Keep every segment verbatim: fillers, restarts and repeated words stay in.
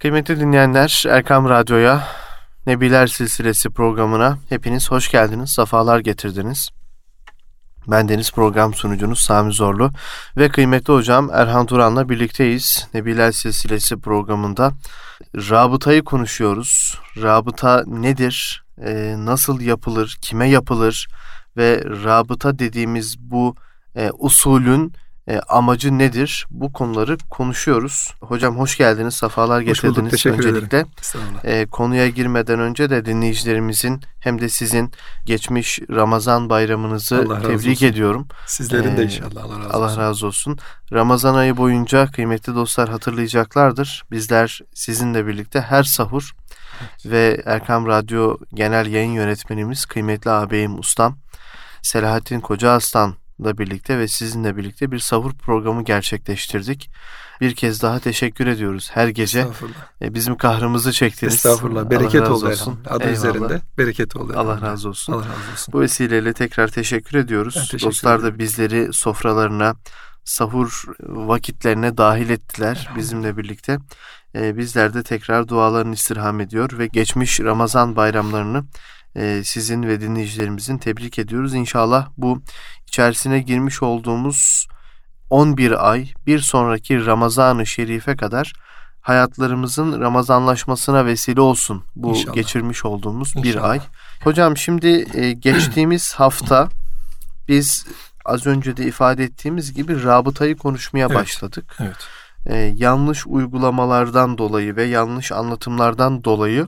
Kıymetli dinleyenler, Erkam Radyo'ya, Nebiler Silsilesi programına hepiniz hoş geldiniz, sefalar getirdiniz. Ben deniz program sunucunuz Sami Zorlu ve kıymetli hocam Erhan Turan'la birlikteyiz. Nebiler Silsilesi programında rabıtayı konuşuyoruz. Rabıta nedir, e, nasıl yapılır, kime yapılır ve rabıta dediğimiz bu e, usulün E, amacı nedir? Bu konuları konuşuyoruz. Hocam hoş geldiniz, sefalar getirdiniz. Hoş bulduk, teşekkür Öncelikle ederim. e, konuya girmeden önce de dinleyicilerimizin hem de sizin geçmiş Ramazan bayramınızı tebrik olsun. ediyorum. Sizlerin de inşallah Allah razı olsun. Allah razı olsun. Ramazan ayı boyunca kıymetli dostlar hatırlayacaklardır. Bizler sizinle birlikte her sahur evet. ve Erkam Radyo Genel Yayın Yönetmenimiz kıymetli ağabeyim ustam Selahattin Kocaaslan ile birlikte ve sizinle birlikte bir sahur programı gerçekleştirdik. Bir kez daha teşekkür ediyoruz. Her gece e, bizim kahrımızı çektiniz. Estağfurullah. Bereket oldu olsun. Adı Eyvallah. Üzerinde bereket oldu. Allah razı olsun. Allah razı olsun. Bu vesileyle tekrar teşekkür ediyoruz. Teşekkür Dostlar ederim. Da bizleri sofralarına, sahur vakitlerine dahil ettiler bizimle birlikte. E, bizler de tekrar dualarını istirham ediyor ve geçmiş Ramazan bayramlarını e, sizin ve dinleyicilerimizin tebrik ediyoruz. İnşallah bu içerisine girmiş olduğumuz on bir ay bir sonraki Ramazan-ı Şerif'e kadar hayatlarımızın Ramazanlaşmasına vesile olsun bu İnşallah. geçirmiş olduğumuz İnşallah. bir ay. Hocam şimdi e, geçtiğimiz hafta biz az önce de ifade ettiğimiz gibi rabıtayı konuşmaya evet. başladık. Evet. E, yanlış uygulamalardan dolayı ve yanlış anlatımlardan dolayı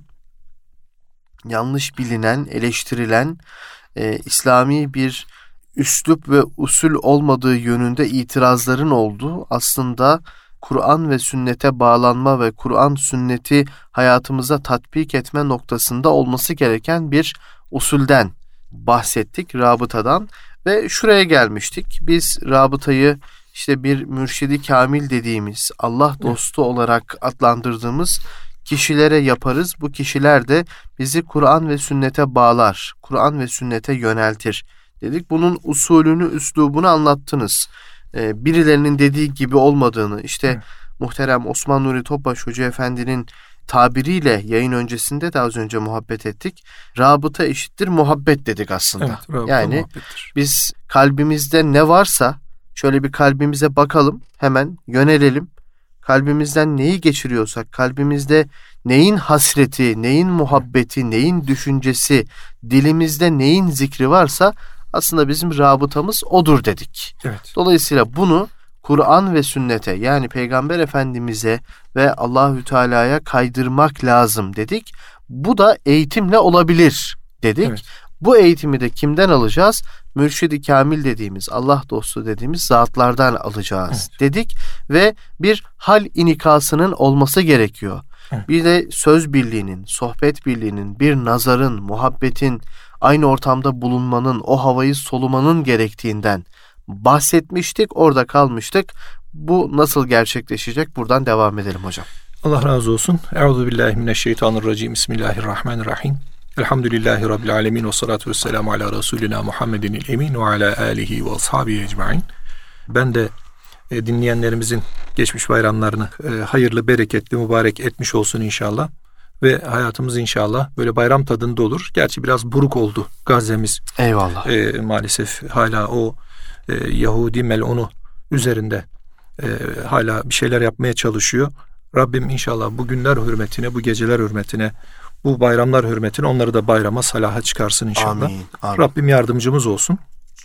yanlış bilinen, eleştirilen e, İslami bir üslup ve usul olmadığı yönünde itirazların olduğu, aslında Kur'an ve sünnete bağlanma ve Kur'an sünneti hayatımıza tatbik etme noktasında olması gereken bir usulden bahsettik, rabıtadan ve şuraya gelmiştik. Biz rabıtayı işte bir mürşidi kamil dediğimiz, Allah dostu olarak adlandırdığımız kişilere yaparız. Bu kişiler de bizi Kur'an ve sünnete bağlar, Kur'an ve sünnete yöneltir dedik. Bunun usulünü, üslubunu anlattınız. Ee, birilerinin dediği gibi olmadığını, işte evet. muhterem Osman Nuri Topbaş Hoca Efendi'nin tabiriyle yayın öncesinde de az önce muhabbet ettik. Rabıta eşittir muhabbet dedik aslında. Evet, yani muhabbettir. Biz kalbimizde ne varsa şöyle bir kalbimize bakalım, hemen yönelelim. Kalbimizden neyi geçiriyorsak, kalbimizde neyin hasreti, neyin muhabbeti, neyin düşüncesi, dilimizde neyin zikri varsa aslında bizim rabıtamız odur dedik. Evet. Dolayısıyla bunu Kur'an ve sünnete, yani Peygamber Efendimiz'e ve Allahü Teala'ya kaydırmak lazım dedik. Bu da eğitimle olabilir dedik. Evet. Bu eğitimi de kimden alacağız? Mürşidi kamil dediğimiz, Allah dostu dediğimiz zatlardan alacağız evet. dedik ve bir hal inikasının olması gerekiyor. Evet. Bir de söz birliğinin, sohbet birliğinin, bir nazarın, muhabbetin, aynı ortamda bulunmanın, o havayı solumanın gerektiğinden bahsetmiştik, orada kalmıştık. Bu nasıl gerçekleşecek? Buradan devam edelim hocam. Allah razı olsun. Euzubillahimineşşeytanirracim. Bismillahirrahmanirrahim. Elhamdülillahi Rabbil alemin ve salatu ve selamu ala Resulina Muhammedinil emin ve ala alihi ve ashabihi ecmain. Ben de e, dinleyenlerimizin geçmiş bayramlarını e, hayırlı, bereketli, mübarek etmiş olsun inşallah. Ve hayatımız inşallah böyle bayram tadında olur. Gerçi biraz buruk oldu Gazze'miz. Eyvallah. E, maalesef hala o e, Yahudi melunu üzerinde e, hala bir şeyler yapmaya çalışıyor. Rabbim inşallah bu günler hürmetine, bu geceler hürmetine, bu bayramlar hürmetine onları da bayrama, salaha çıkarsın inşallah. Amin, amin. Rabbim yardımcımız olsun.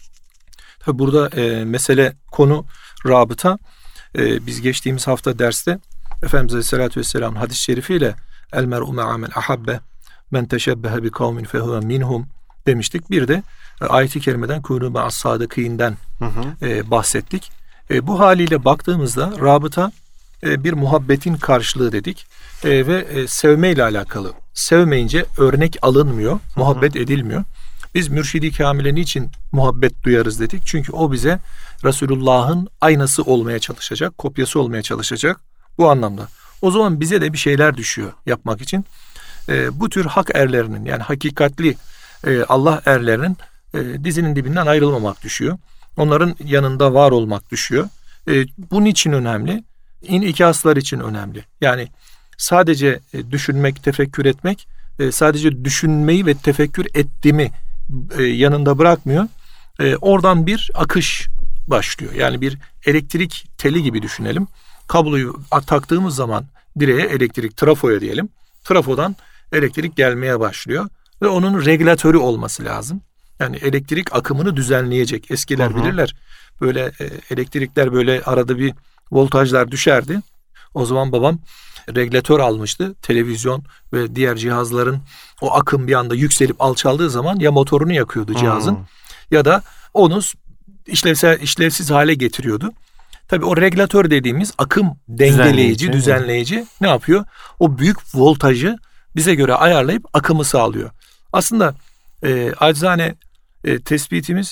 Tabi burada e, mesele, konu rabıta. E, biz geçtiğimiz hafta derste Efendimiz Aleyhisselatü Vesselam'ın hadis-i şerifiyle el mer'u me'amel ahabbe men teşebbehe bi kavmin fehuve minhum demiştik. Bir de e, ayet-i kerimeden kûnû ma'as sâdıkînden e, bahsettik. E, bu haliyle baktığımızda rabıta e, bir muhabbetin karşılığı dedik e, ve e, sevmeyle alakalı. Sevmeyince örnek alınmıyor, muhabbet hı hı. edilmiyor. Biz mürşidi kamile niçin muhabbet duyarız dedik? Çünkü o bize Resulullah'ın aynası olmaya çalışacak, kopyası olmaya çalışacak bu anlamda. O zaman bize de bir şeyler düşüyor yapmak için. E, bu tür hak erlerinin, yani hakikatli e, Allah erlerinin e, dizinin dibinden ayrılmamak düşüyor. Onların yanında var olmak düşüyor. E, bunun için önemli. İnikaslar için önemli. Yani sadece e, düşünmek, tefekkür etmek, e, sadece düşünmeyi ve tefekkür ettiğimi e, yanında bırakmıyor. E, oradan bir akış başlıyor. Yani bir elektrik teli gibi düşünelim. Kabloyu taktığımız zaman direğe, elektrik trafoya diyelim. Trafodan elektrik gelmeye başlıyor ve onun regülatörü olması lazım. Yani elektrik akımını düzenleyecek. Eskiler hı hı. bilirler. Böyle e, elektrikler böyle arada bir voltajlar düşerdi. O zaman babam regülatör almıştı. Televizyon ve diğer cihazların o akım bir anda yükselip alçaldığı zaman ya motorunu yakıyordu cihazın hmm. ya da onu işlevsel, işlevsiz hale getiriyordu. Tabii o regülatör dediğimiz akım dengeleyici, düzenleyici, düzenleyici ne yapıyor? O büyük voltajı bize göre ayarlayıp akımı sağlıyor. Aslında e, acizane e, tespitimiz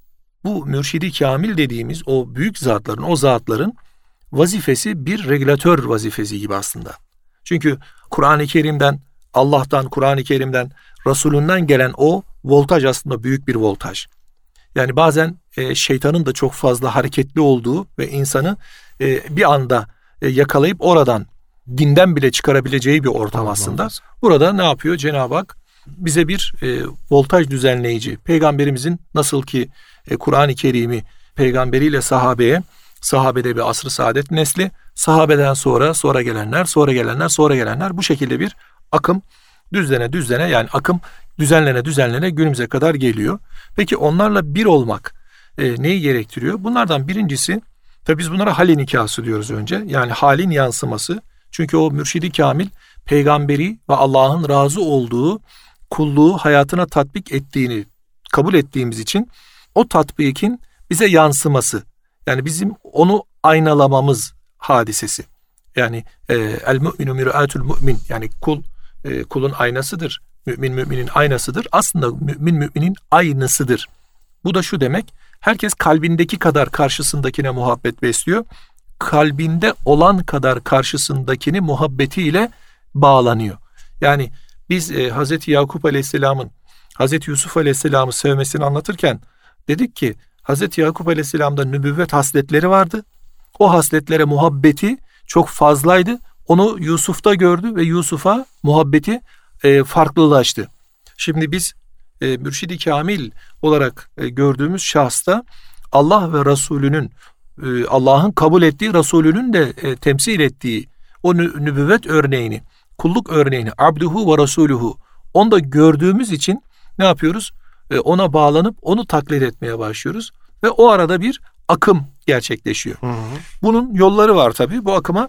bu mürşidi kamil dediğimiz o büyük zatların, o zatların vazifesi bir regülatör vazifesi gibi aslında. Çünkü Kur'an-ı Kerim'den, Allah'tan, Kur'an-ı Kerim'den, Resulünden gelen o voltaj aslında büyük bir voltaj. Yani bazen e, şeytanın da çok fazla hareketli olduğu ve insanı e, bir anda e, yakalayıp oradan dinden bile çıkarabileceği bir ortam Allah aslında. Allah. Burada ne yapıyor Cenab-ı Hak? Bize bir e, voltaj düzenleyici, peygamberimizin nasıl ki e, Kur'an-ı Kerim'i peygamberiyle sahabeye, sahabede bir asr-ı saadet nesli, sahabeden sonra, sonra gelenler, sonra gelenler, sonra gelenler bu şekilde bir akım düzlene düzlene yani akım düzenlene düzenlene günümüze kadar geliyor. Peki onlarla bir olmak e, neyi gerektiriyor? Bunlardan birincisi, tabii biz bunlara hal inikası diyoruz önce. Yani halin yansıması. Çünkü o mürşidi kamil peygamberi ve Allah'ın razı olduğu kulluğu hayatına tatbik ettiğini kabul ettiğimiz için o tatbikin bize yansıması. Yani bizim onu aynalamamız hadisesi. Yani e, el mu'minu mir'atul mu'min, yani kul e, kulun aynasıdır. Mümin müminin aynasıdır. Aslında mümin müminin aynısıdır. Bu da şu demek: herkes kalbindeki kadar karşısındakine muhabbet besliyor. Kalbinde olan kadar karşısındakini muhabbetiyle bağlanıyor. Yani biz e, Hazreti Yakup Aleyhisselam'ın Hazreti Yusuf Aleyhisselam'ı sevmesini anlatırken dedik ki Hazreti Yakup Aleyhisselam'da nübüvvet hasletleri vardı. O hasletlere muhabbeti çok fazlaydı. Onu Yusuf'ta gördü ve Yusuf'a muhabbeti e, farklılaştı. Şimdi biz e, mürşidi kamil olarak e, gördüğümüz şahsta Allah ve Resulünün e, Allah'ın kabul ettiği, Resulünün de e, temsil ettiği o nü- nübüvvet örneğini, kulluk örneğini, abduhu ve rasuluhu, onu da gördüğümüz için ne yapıyoruz? E, ona bağlanıp onu taklit etmeye başlıyoruz ve o arada bir akım gerçekleşiyor. Hı hı. Bunun yolları var tabii. Bu akıma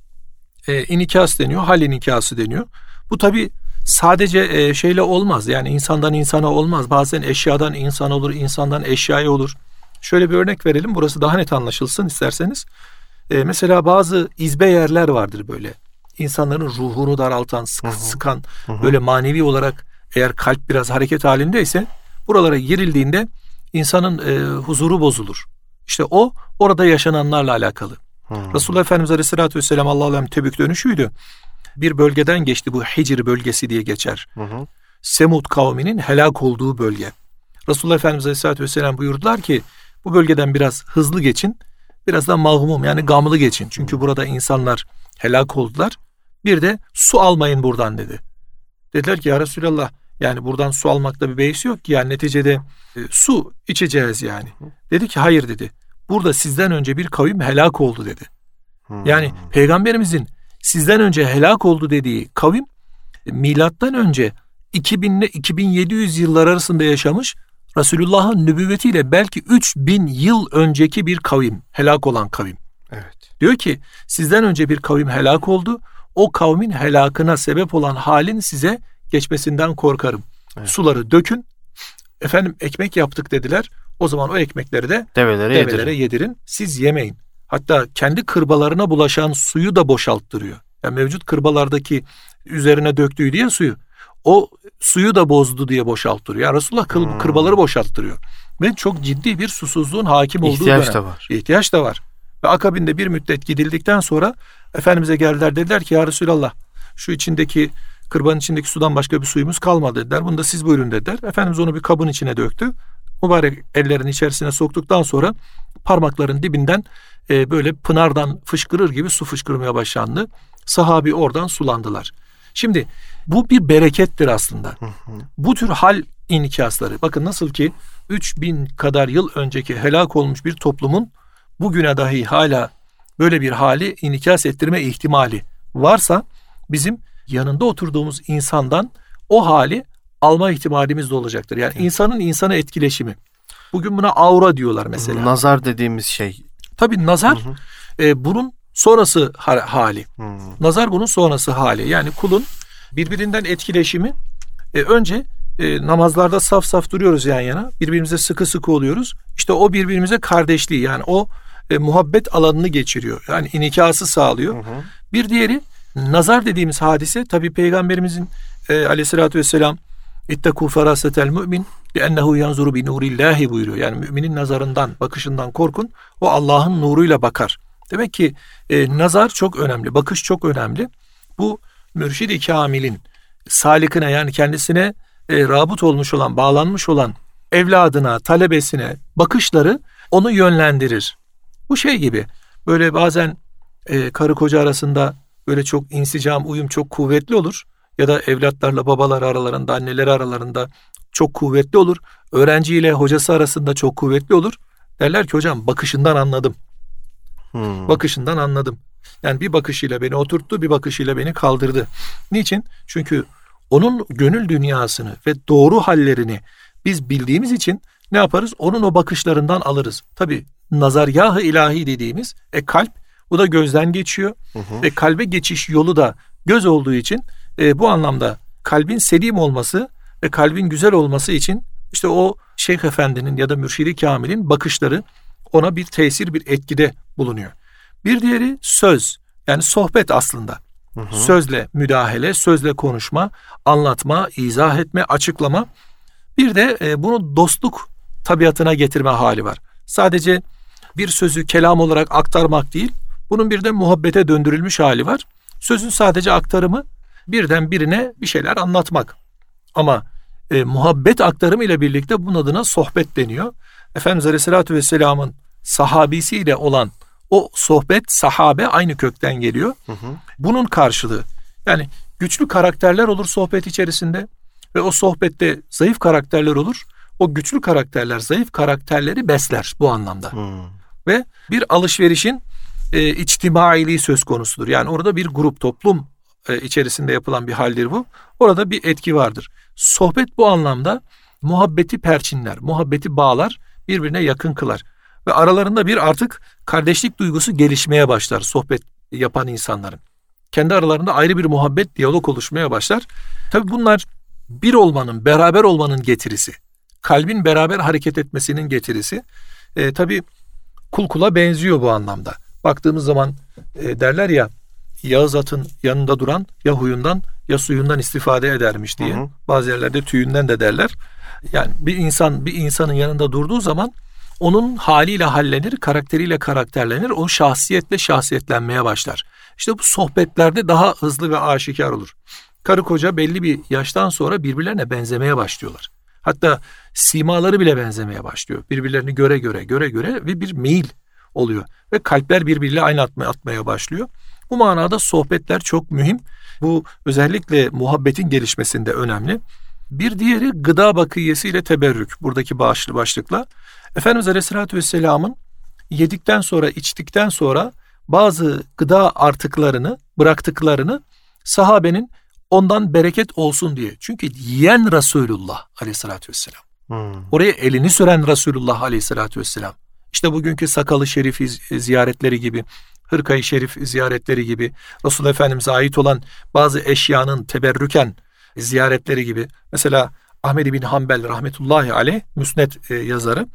e, inikas deniyor, hal inikası deniyor. Bu tabii sadece e, şeyle olmaz. Yani insandan insana olmaz. Bazen eşyadan insan olur, insandan eşyaya olur. Şöyle bir örnek verelim. Burası daha net anlaşılsın isterseniz. E, mesela bazı izbe yerler vardır böyle. İnsanların ruhunu daraltan, sık, hı hı. sıkan, hı hı. böyle manevi olarak eğer kalp biraz hareket halindeyse buralara girildiğinde insanın e, huzuru bozulur. İşte o orada yaşananlarla alakalı. Hmm. Resulullah Efendimiz Aleyhisselatü Vesselam Allah'a emanet Tebük dönüşüydü. Bir bölgeden geçti, bu Hicr bölgesi diye geçer. Hmm. Semud kavminin helak olduğu bölge. Resulullah Efendimiz Aleyhisselatü Vesselam buyurdular ki bu bölgeden biraz hızlı geçin, biraz da mağmum yani gamlı geçin. Çünkü hmm. burada insanlar helak oldular. Bir de su almayın buradan dedi. Dediler ki ya Resulallah, yani buradan su almakta bir beis yok ki, yani neticede e, su içeceğiz yani. Dedi ki hayır dedi. Burada sizden önce bir kavim helak oldu dedi. Hmm. Yani Peygamberimizin sizden önce helak oldu dediği kavim milattan önce iki bin ile iki bin yedi yüz yıllar arasında yaşamış, Resulullah'ın nübüvvetiyle belki üç bin yıl önceki bir kavim, helak olan kavim. Evet. Diyor ki sizden önce bir kavim helak oldu. O kavmin helakına sebep olan halin size geçmesinden korkarım. Evet. Suları dökün. Efendim ekmek yaptık dediler. O zaman o ekmekleri de develere, develere yedirin. yedirin. Siz yemeyin. Hatta kendi kırbalarına bulaşan suyu da boşalttırıyor. Yani mevcut kırbalardaki üzerine döktüğü diye suyu, o suyu da bozdu diye boşalttırıyor. Yani Resulullah kır, hmm. kırbaları boşalttırıyor. Ve çok ciddi bir susuzluğun hakim olduğu İhtiyaç dönem. da var. İhtiyaç da var. Ve akabinde bir müddet gidildikten sonra Efendimiz'e geldiler, dediler ki ya Resulallah, şu içindeki kırbanın içindeki sudan başka bir suyumuz kalmadı dediler. Bunu da siz buyurun dediler. Efendimiz onu bir kabın içine döktü. Mübarek ellerin içerisine soktuktan sonra parmakların dibinden e, böyle pınardan fışkırır gibi su fışkırmaya başlandı. Sahabi oradan sulandılar. Şimdi bu bir berekettir aslında. Hı hı. Bu tür hal inikasları. Bakın nasıl ki üç bin kadar yıl önceki helak olmuş bir toplumun bugüne dahi hala böyle bir hali inikas ettirme ihtimali varsa bizim yanında oturduğumuz insandan o hali alma ihtimalimiz de olacaktır. Yani insanın insana etkileşimi. Bugün buna aura diyorlar mesela. Nazar dediğimiz şey. Tabii nazar hı hı. E, bunun sonrası hali. Hı. Nazar bunun sonrası hali. Yani kulun birbirinden etkileşimi e, önce e, namazlarda saf saf duruyoruz yan yana. Birbirimize sıkı sıkı oluyoruz. İşte o birbirimize kardeşliği, yani o e, muhabbet alanını geçiriyor. Yani inikası sağlıyor. Hı hı. Bir diğeri nazar dediğimiz hadise, tabii Peygamberimizin e, aleyhissalatü vesselam İttekû ferâsetel mü'min li'ennehu yanzuru bi nurillahi buyuruyor. Yani müminin nazarından, bakışından korkun. O Allah'ın nuruyla bakar. Demek ki e, nazar çok önemli, bakış çok önemli. Bu mürşid-i kamilin salikine, yani kendisine e, rabıt olmuş olan, bağlanmış olan evladına, talebesine bakışları onu yönlendirir. Bu şey gibi, böyle bazen e, karı koca arasında böyle çok insicam, uyum çok kuvvetli olur. Ya da evlatlarla babalar aralarında, anneleri aralarında çok kuvvetli olur. Öğrenciyle hocası arasında çok kuvvetli olur. Derler ki hocam bakışından anladım. Hmm. Bakışından anladım. Yani bir bakışıyla beni oturttu, bir bakışıyla beni kaldırdı. Niçin? Çünkü onun gönül dünyasını ve doğru hallerini biz bildiğimiz için ne yaparız? Onun o bakışlarından alırız. Tabii nazargâh-ı ilahi dediğimiz e, kalp, bu da gözden geçiyor. Hı hı. Ve kalbe geçiş yolu da göz olduğu için e, bu anlamda kalbin selim olması ve kalbin güzel olması için işte o Şeyh Efendi'nin ya da Mürşid-i Kamil'in bakışları ona bir tesir, bir etkide bulunuyor. Bir diğeri söz, yani sohbet aslında. Hı hı. Sözle müdahale, sözle konuşma, anlatma, izah etme, açıklama. Bir de e, bunu dostluk tabiatına getirme hali var. Sadece bir sözü kelam olarak aktarmak değil, bunun bir de muhabbete döndürülmüş hali var. Sözün sadece aktarımı, birden birine bir şeyler anlatmak. Ama e, muhabbet aktarımı ile birlikte bunun adına sohbet deniyor. Efendimiz Aleyhisselatü Vesselam'ın sahabisiyle olan o sohbet, sahabe aynı kökten geliyor. Hı hı. Bunun karşılığı, yani güçlü karakterler olur sohbet içerisinde ve o sohbette zayıf karakterler olur. O güçlü karakterler zayıf karakterleri besler bu anlamda. Hı. Ve bir alışverişin e, içtimailiği söz konusudur. Yani orada bir grup, toplum e, içerisinde yapılan bir haldir bu. Orada bir etki vardır. Sohbet bu anlamda muhabbeti perçinler, muhabbeti bağlar, birbirine yakın kılar. Ve aralarında bir artık kardeşlik duygusu gelişmeye başlar sohbet yapan insanların. Kendi aralarında ayrı bir muhabbet, diyalog oluşmaya başlar. Tabii bunlar bir olmanın, beraber olmanın getirisi. Kalbin beraber hareket etmesinin getirisi. E, tabii kul kula benziyor bu anlamda. Baktığımız zaman e, derler ya, Yağız atın yanında duran ya huyundan ya suyundan istifade edermiş diye. Hı hı. Bazı yerlerde tüyünden de derler. Yani bir insan bir insanın yanında durduğu zaman onun haliyle hallenir, karakteriyle karakterlenir, o şahsiyetle şahsiyetlenmeye başlar. İşte bu sohbetlerde daha hızlı ve aşikar olur. Karı koca belli bir yaştan sonra birbirlerine benzemeye başlıyorlar. Hatta simaları bile benzemeye başlıyor. Birbirlerini göre göre, göre göre ve bir meyil oluyor. Ve kalpler birbiriyle aynı atmaya, atmaya başlıyor. Bu manada sohbetler çok mühim. Bu özellikle muhabbetin gelişmesinde önemli. Bir diğeri gıda bakiyesiyle teberrük. Buradaki başlı başlıkla. Efendimiz Aleyhisselatü Vesselam'ın yedikten sonra, içtikten sonra bazı gıda artıklarını, bıraktıklarını sahabenin ondan bereket olsun diye. Çünkü yiyen Resulullah Aleyhisselatü Vesselam. Hmm. Oraya elini süren Resulullah Aleyhisselatü Vesselam. İşte bugünkü sakalı şerif ziyaretleri gibi, hırkayı şerif ziyaretleri gibi, Resulullah Efendimiz'e ait olan bazı eşyanın teberrüken ziyaretleri gibi. Mesela Ahmed bin Hanbel rahmetullahi aleyh, müsned e, yazarı,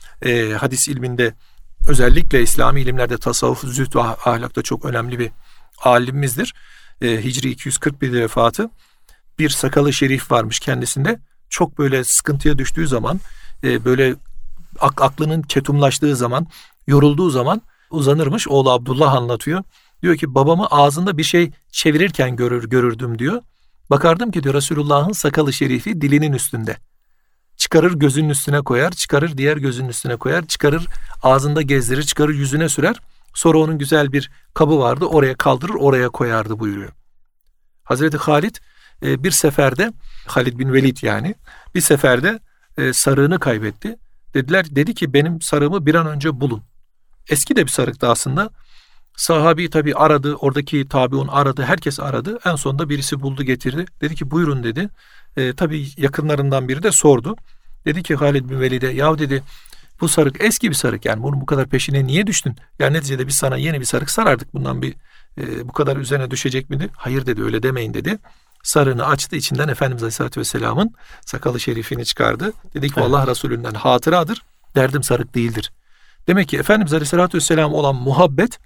e, hadis ilminde, özellikle İslami ilimlerde tasavvuf, zühd ve ahlakta çok önemli bir alimimizdir. E, Hicri iki yüz kırk bir'de vefatı. Bir sakalı şerif varmış kendisinde. Çok böyle sıkıntıya düştüğü zaman, e, böyle ak- aklının ketumlaştığı zaman, yorulduğu zaman uzanırmış. Oğlu Abdullah anlatıyor. Diyor ki babamı ağzında bir şey çevirirken görür görürdüm diyor. Bakardım ki diyor Resulullah'ın sakalı şerifi dilinin üstünde. Çıkarır gözünün üstüne koyar, çıkarır diğer gözünün üstüne koyar, çıkarır ağzında gezdirir, çıkarır yüzüne sürer. Sonra onun güzel bir kabı vardı. Oraya kaldırır, oraya koyardı buyuruyor. Hazreti Halid e, bir seferde, Halid bin Velid yani, bir seferde e, sarığını kaybetti. Dediler, dedi ki benim sarığımı bir an önce bulun. Eski de bir sarıktı aslında. Sahabi tabii aradı, oradaki tabiun aradı, herkes aradı. En sonunda birisi buldu, getirdi. Dedi ki buyurun dedi. E, tabii yakınlarından biri de sordu. Dedi ki Halid bin Velid'e, yahu dedi, bu sarık eski bir sarık, yani bunun bu kadar peşine niye düştün? Yani neticede biz sana yeni bir sarık sarardık, bundan bir e, bu kadar üzerine düşecek miydi? Hayır dedi, öyle demeyin dedi. Sarığını açtı, içinden Efendimiz Aleyhisselatü Vesselam'ın sakalı şerifini çıkardı. Dedi ki evet, Allah Resulü'nden hatıradır, derdim sarık değildir. Demek ki Efendimiz Aleyhisselatü Vesselam olan muhabbet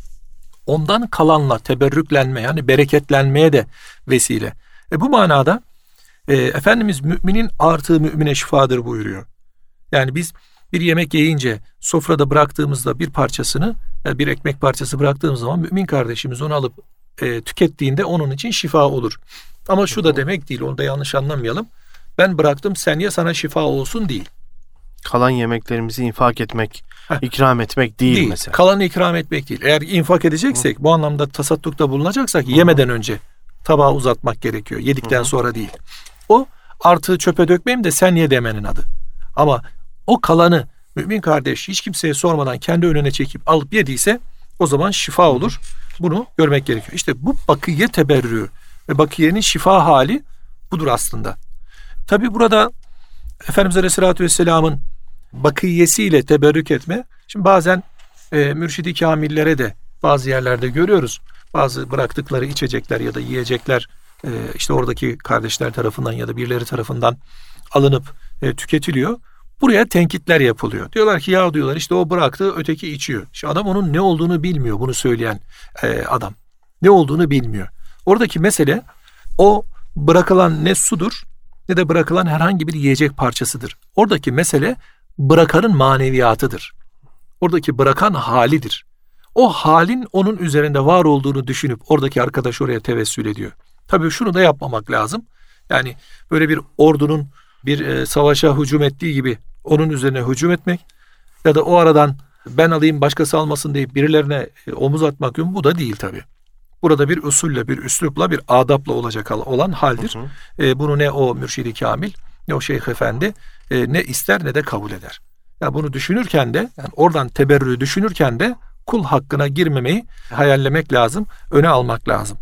ondan kalanla teberrüklenme, yani bereketlenmeye de vesile. E bu manada e, Efendimiz müminin artığı mümine şifadır buyuruyor. Yani biz bir yemek yiyince sofrada bıraktığımızda bir parçasını, yani bir ekmek parçası bıraktığımız zaman mümin kardeşimiz onu alıp e, tükettiğinde onun için şifa olur. Ama şu da demek değil, onu da yanlış anlamayalım. Ben bıraktım, sen ye, sana şifa olsun değil. Kalan yemeklerimizi infak etmek, Heh. ikram etmek değil, değil mesela. Kalanı ikram etmek değil. Eğer infak edeceksek, Hı. bu anlamda tasaddukta bulunacaksak Hı. yemeden önce tabağı uzatmak gerekiyor. Yedikten Hı. sonra değil. O artığı çöpe dökmeyeyim de sen ye demenin adı. Ama o kalanı mümin kardeş hiç kimseye sormadan kendi önüne çekip alıp yediyse o zaman şifa olur. Bunu görmek gerekiyor. İşte bu bakiye teberrü ve bakiyenin şifa hali budur aslında. Tabi burada Efendimiz Aleyhisselatü Vesselam'ın bakiyesiyle teberrük etme. Şimdi bazen e, mürşidi kamillere de bazı yerlerde görüyoruz. Bazı bıraktıkları içecekler ya da yiyecekler e, işte oradaki kardeşler tarafından ya da birileri tarafından alınıp e, tüketiliyor. Buraya tenkitler yapılıyor. Diyorlar ki ya diyorlar işte o bıraktı, öteki içiyor. İşte adam onun ne olduğunu bilmiyor, bunu söyleyen e, adam. Ne olduğunu bilmiyor. Oradaki mesele o bırakılan ne sudur ne de bırakılan herhangi bir yiyecek parçasıdır. Oradaki mesele bırakanın maneviyatıdır. Oradaki bırakan halidir. O halin onun üzerinde var olduğunu düşünüp oradaki arkadaş oraya tevessül ediyor. Tabii şunu da yapmamak lazım. Yani böyle bir ordunun bir e, savaşa hücum ettiği gibi onun üzerine hücum etmek ya da o aradan ben alayım başkası almasın deyip birilerine e, omuz atmak bu da değil tabii. Burada bir usulle, bir üslupla, bir adapla olacak olan haldir. Hı hı. E, bunu ne o mürşidi kamil, ne o şeyh efendi e, ne ister ne de kabul eder. Yani bunu düşünürken de, yani oradan teberrü düşünürken de kul hakkına girmemeyi hayallemek lazım, öne almak lazım.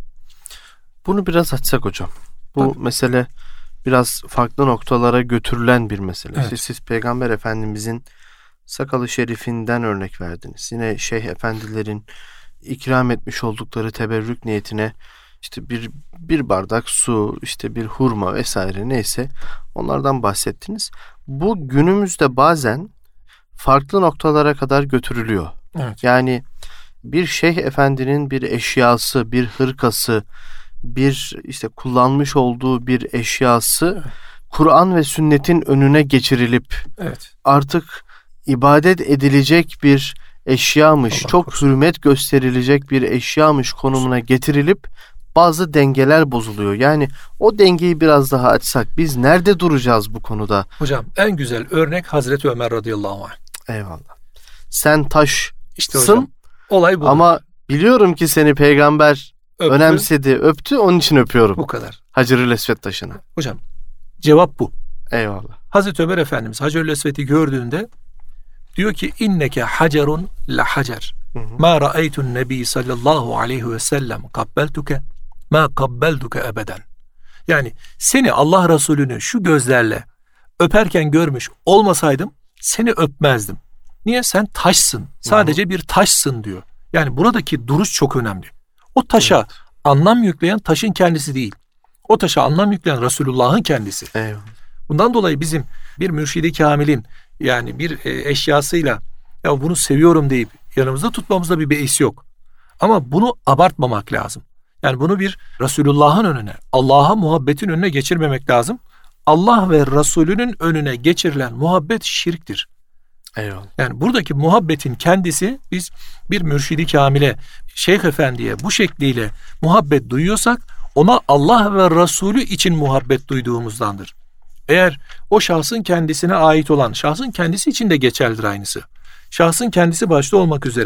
Bunu biraz açsak hocam. Bu Tabii. mesele biraz farklı noktalara götürülen bir mesele. Evet. Siz, siz Peygamber Efendimizin sakalı şerifinden örnek verdiniz. Yine şeyh efendilerin ikram etmiş oldukları teberrük niyetine işte bir bir bardak su, işte bir hurma vesaire neyse onlardan bahsettiniz. Bu günümüzde bazen farklı noktalara kadar götürülüyor. Evet. Yani bir şeyh efendinin bir eşyası, bir hırkası, bir işte kullanmış olduğu bir eşyası evet. Kur'an ve sünnetin önüne geçirilip evet. artık ibadet edilecek bir eşyamış, Allah çok korusun. Hürmet gösterilecek bir eşyamış konumuna getirilip bazı dengeler bozuluyor. Yani o dengeyi biraz daha açsak biz nerede duracağız bu konuda? Hocam en güzel örnek Hazreti Ömer radıyallahu anh. Eyvallah. Sen taşsın işte hocam, olay bu. Ama biliyorum ki seni peygamber öptü. önemsedi, öptü, onun için öpüyorum. Bu kadar. Hacer-ül Esved taşına. Hocam cevap bu. Eyvallah. Hazreti Ömer Efendimiz Hacer-ül Esved'i gördüğünde diyor ki inneke hacerun la hacer. Ma ra'aytun nebi sallallahu aleyhi ve sellem kabbeltuke ma kabbeltuke ebeden. Yani seni Allah Resulü'nü şu gözlerle öperken görmüş olmasaydım seni öpmezdim. Niye? Sen taşsın. Sadece Hı-hı. bir taşsın diyor. Yani buradaki duruş çok önemli. O taşa evet. anlam yükleyen taşın kendisi değil. O taşa anlam yükleyen Resulullah'ın kendisi. Evet. Bundan dolayı bizim bir mürşidi kamilin yani bir e, eşyasıyla ya bunu seviyorum deyip yanımızda tutmamızda bir beis yok. Ama bunu abartmamak lazım. Yani bunu bir Resulullah'ın önüne, Allah'a muhabbetin önüne geçirmemek lazım. Allah ve Resulünün önüne geçirilen muhabbet şirktir. Eyvallah. Yani buradaki muhabbetin kendisi biz bir mürşidi kamile, şeyh efendiye bu şekliyle muhabbet duyuyorsak ona Allah ve Resulü için muhabbet duyduğumuzdandır. Eğer o şahsın kendisine ait olan, şahsın kendisi için de geçerlidir aynısı. Şahsın kendisi başta olmak üzere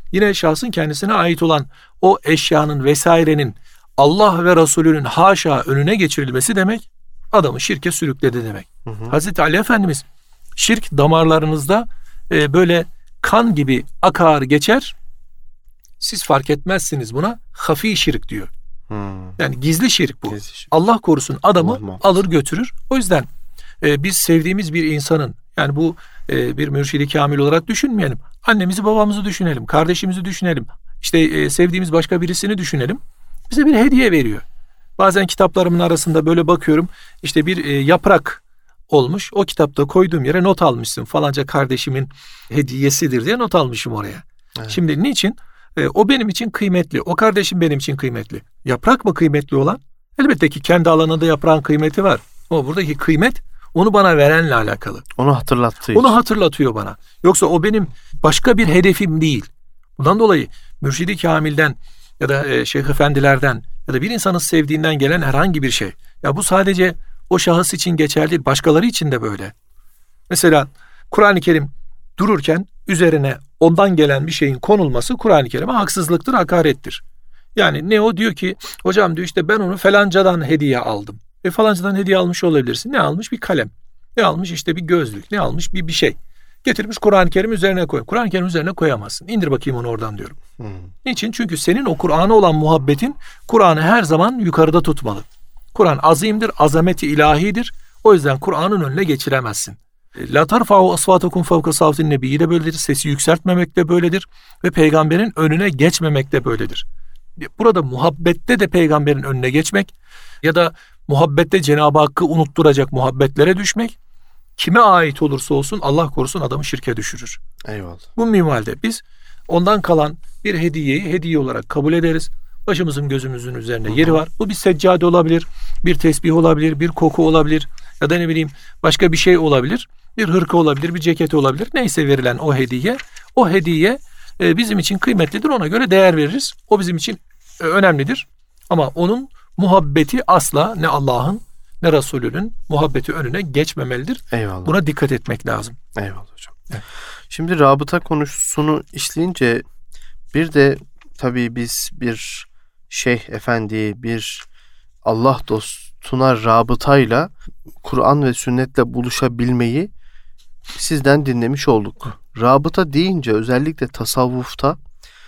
Yine şahsın kendisine ait olan o eşyanın vesairenin Allah ve Resulünün haşa önüne geçirilmesi demek, adamı şirke sürükledi demek. Hı hı. Hazreti Ali Efendimiz şirk damarlarınızda e, böyle kan gibi akar geçer, siz fark etmezsiniz buna, hafi şirk diyor. Hmm. Yani gizli şirk bu. Gizli şirk. Allah korusun adamı Allah alır götürür. O yüzden e, biz sevdiğimiz bir insanın, yani bu e, bir mürşidi kamil olarak düşünmeyelim. Annemizi babamızı düşünelim, kardeşimizi düşünelim. İşte e, sevdiğimiz başka birisini düşünelim. Bize bir hediye veriyor. Bazen kitaplarımın arasında böyle bakıyorum. İşte bir e, yaprak olmuş. O kitapta koyduğum yere not almışsın. Falanca kardeşimin hediyesidir diye not almışım oraya. Evet. Şimdi niçin? E, o benim için kıymetli. O kardeşim benim için kıymetli. Yaprak mı kıymetli olan? Elbette ki kendi alanında yaprağın kıymeti var. Ama buradaki kıymet onu bana verenle alakalı. Onu hatırlattığı Onu hatırlatıyor bana. Yoksa o benim başka bir hedefim değil. Bundan dolayı mürşidi kamilden ya da e, şeyh efendilerden ya da bir insanın sevdiğinden gelen herhangi bir şey. Ya bu sadece o şahıs için geçerli değil, başkaları için de böyle. Mesela Kur'an-ı Kerim dururken üzerine ondan gelen bir şeyin konulması Kur'an-ı Kerim'e haksızlıktır, hakarettir. Yani ne o diyor ki, hocam diyor işte ben onu falancadan hediye aldım. E falancadan hediye almış olabilirsin. Ne almış? Bir kalem. Ne almış? İşte bir gözlük. Ne almış? Bir bir şey. Getirmiş Kur'an-ı Kerim üzerine koy. Kur'an-ı Kerim üzerine koyamazsın. İndir bakayım onu oradan diyorum. Hmm. Niçin? Çünkü senin o Kur'an'a olan muhabbetin Kur'an'ı her zaman yukarıda tutmalı. Kur'an azimdir, azameti ilahidir. O yüzden Kur'an'ın önüne geçiremezsin. La tarfa'u asvatakum fevka savtin nebiyyi de böyledir. Sesi yükseltmemek de böyledir. Ve peygamberin önüne geçmemek de böyledir. Burada muhabbette de peygamberin önüne geçmek ya da muhabbette Cenab-ı Hakk'ı unutturacak muhabbetlere düşmek, kime ait olursa olsun Allah korusun adamı şirke düşürür. Eyvallah. Bu minvalde biz ondan kalan bir hediyeyi hediye olarak kabul ederiz. Başımızın gözümüzün üzerinde yeri var. Bu bir seccade olabilir, bir tesbih olabilir, bir koku olabilir ya da ne bileyim başka bir şey olabilir. Bir hırka olabilir, bir ceket olabilir. Neyse verilen o hediye, o hediye e, bizim için kıymetlidir. Ona göre değer veririz. O bizim için e, önemlidir. Ama onun muhabbeti asla ne Allah'ın ne Resulünün muhabbeti önüne geçmemelidir. Eyvallah. Buna dikkat etmek lazım. Eyvallah hocam. Evet. Şimdi rabıta konusunu işleyince bir de tabii biz bir şeyh efendi, bir Allah dostuna rabıtayla Kur'an ve sünnetle buluşabilmeyi sizden dinlemiş olduk. Rabıta deyince özellikle tasavvufta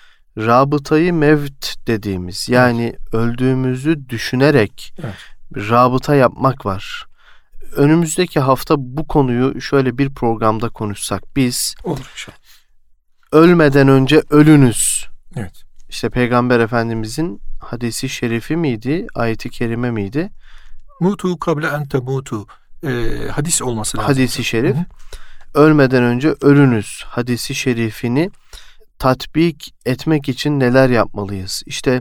rabıtayı mevt dediğimiz, yani evet, öldüğümüzü düşünerek evet, rabıta yapmak var. Önümüzdeki hafta bu konuyu şöyle bir programda konuşsak biz. Olur inşallah. Ölmeden önce ölünüz. Evet. İşte Peygamber Efendimizin hadisi şerifi miydi, ayeti kerime miydi? Mutu kable en temutu. Ee, hadis olması lazım. Hadisi şerif. Hı hı. Ölmeden önce ölünüz hadisi şerifini tatbik etmek için neler yapmalıyız? İşte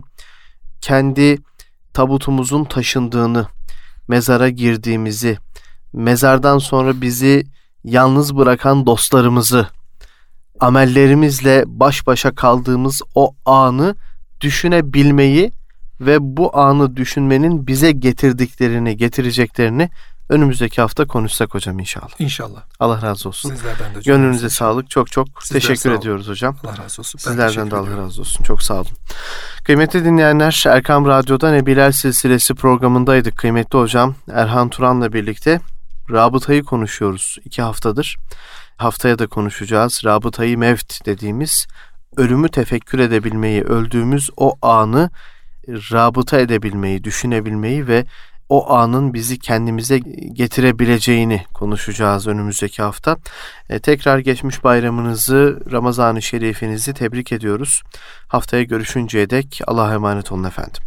kendi tabutumuzun taşındığını, mezara girdiğimizi, mezardan sonra bizi yalnız bırakan dostlarımızı, amellerimizle baş başa kaldığımız o anı düşünebilmeyi ve bu anı düşünmenin bize getirdiklerini, getireceklerini önümüzdeki hafta konuşsak hocam inşallah. İnşallah. Allah razı olsun. Sizlerden de. Gönlünüze sağlık. Çok çok Sizler teşekkür ediyoruz hocam. Allah razı olsun. Sizlerden de Allah razı olsun. Çok sağ olun. Kıymetli dinleyenler, Erkam Radyo'da Nebiler Silsilesi programındaydık. Kıymetli hocam Erhan Turan'la birlikte rabıtayı konuşuyoruz iki haftadır. Haftaya da konuşacağız. Rabıtayı mevt dediğimiz, ölümü tefekkür edebilmeyi, öldüğümüz o anı rabıta edebilmeyi, düşünebilmeyi ve o anın bizi kendimize getirebileceğini konuşacağız önümüzdeki hafta. E, tekrar geçmiş bayramınızı, Ramazan-ı Şerifinizi tebrik ediyoruz. Haftaya görüşünceye dek Allah'a emanet olun efendim.